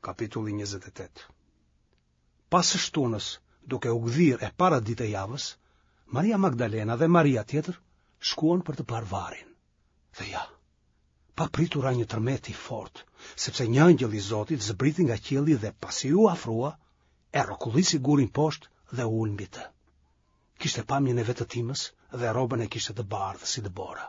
Kapitulli 28. Pas së shtunës, duke u gdhir e para ditë e javës, Maria Magdalena dhe Maria tjetër shkuan për të parë varin. Dhe ja, pa pritur një tërmet i fort, sepse një angjëll i Zotit zbriti nga qielli dhe pasi u afrua, e rrokullisi gurin poshtë dhe u ul mbi të. Kishte pamjen e vetëtimës dhe rrobën e kishte të bardhë si dëbora.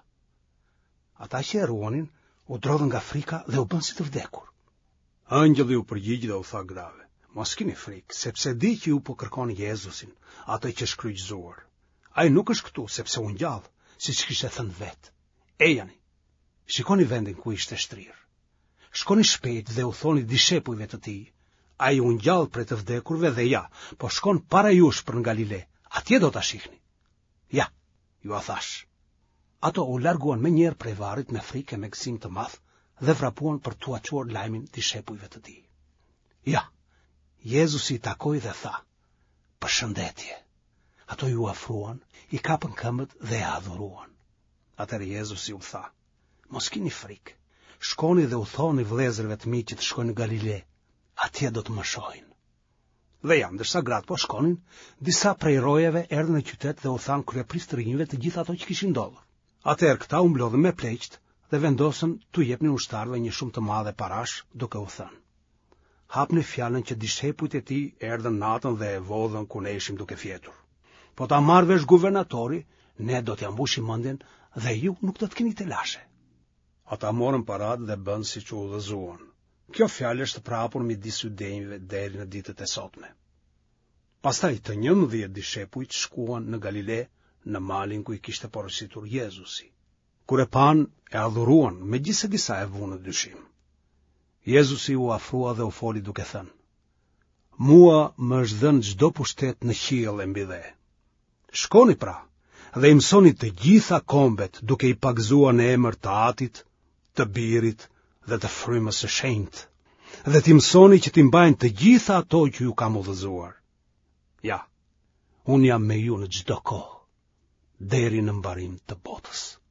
Ata që e ruanin u drodhën nga frika dhe u bën si të vdekur. Angjëlli u përgjigj dhe u tha grave: Mos keni frikë, sepse di që ju po kërkoni Jezusin, atë që është kryqëzuar. Ai nuk është këtu sepse u ngjall, siç kishte thënë vetë. Ejani, shikoni vendin ku ishte shtrirë. Shkoni shpejt dhe u thoni dishepujve të tij: ai u ngjall prej të vdekurve dhe ja, po shkon para jush për në Galile. Atje do ta shihni. Ja, ju a thash. Ato u larguan menjëherë prej varrit me frikë e me gëzim të madh dhe vrapuan për t'u çuar lajmin dishepujve të tij. Ja, Jezusi i takoi dhe tha: Përshëndetje. Ato ju afruan, i kapën këmbët dhe e adhuruan. Atëherë Jezusi u tha: Mos keni frikë. Shkoni dhe u thoni vëllezërve të mi që të shkojnë në Galile. Atje do të më shohin. Dhe ja, ndërsa gratë po shkonin, disa prej rojeve erdhën në qytet dhe u than kryepristërinjve të gjithë ato që kishin ndodhur. Atëherë këta u mblodhën me pleqt dhe vendosën t'u jepnin ushtarëve një shumë të madhe parash, duke u thënë: Hapni fjalën që dishepujt e tij erdhën natën dhe e vodhën ku ne ishim duke fjetur. Po ta marrë vesh guvernatori, ne do t'ja mbushim mendjen dhe ju nuk do të keni të lashe. Ata morën paratë dhe bën siç u udhëzuan. Kjo fjalë është prapur midis judenjve deri në ditët e sotme. Pastaj të 11 dishepujt shkuan në Galile, në malin ku i kishte porositur Jezusi. Kur e pan, e adhuruan, megjithse disa e vunë në dyshim. Jezusi u afrua dhe u foli duke thënë: Mua më është dhënë çdo pushtet në qiell e mbi dhe. Shkoni pra dhe i mësoni të gjitha kombet duke i pagzuar në emër të Atit, të Birit dhe të Frymës së Shenjtë, dhe t'i mësoni që t'i mbajnë të gjitha ato që ju kam udhëzuar. Ja, unë jam me ju në çdo kohë, deri në mbarim të botës.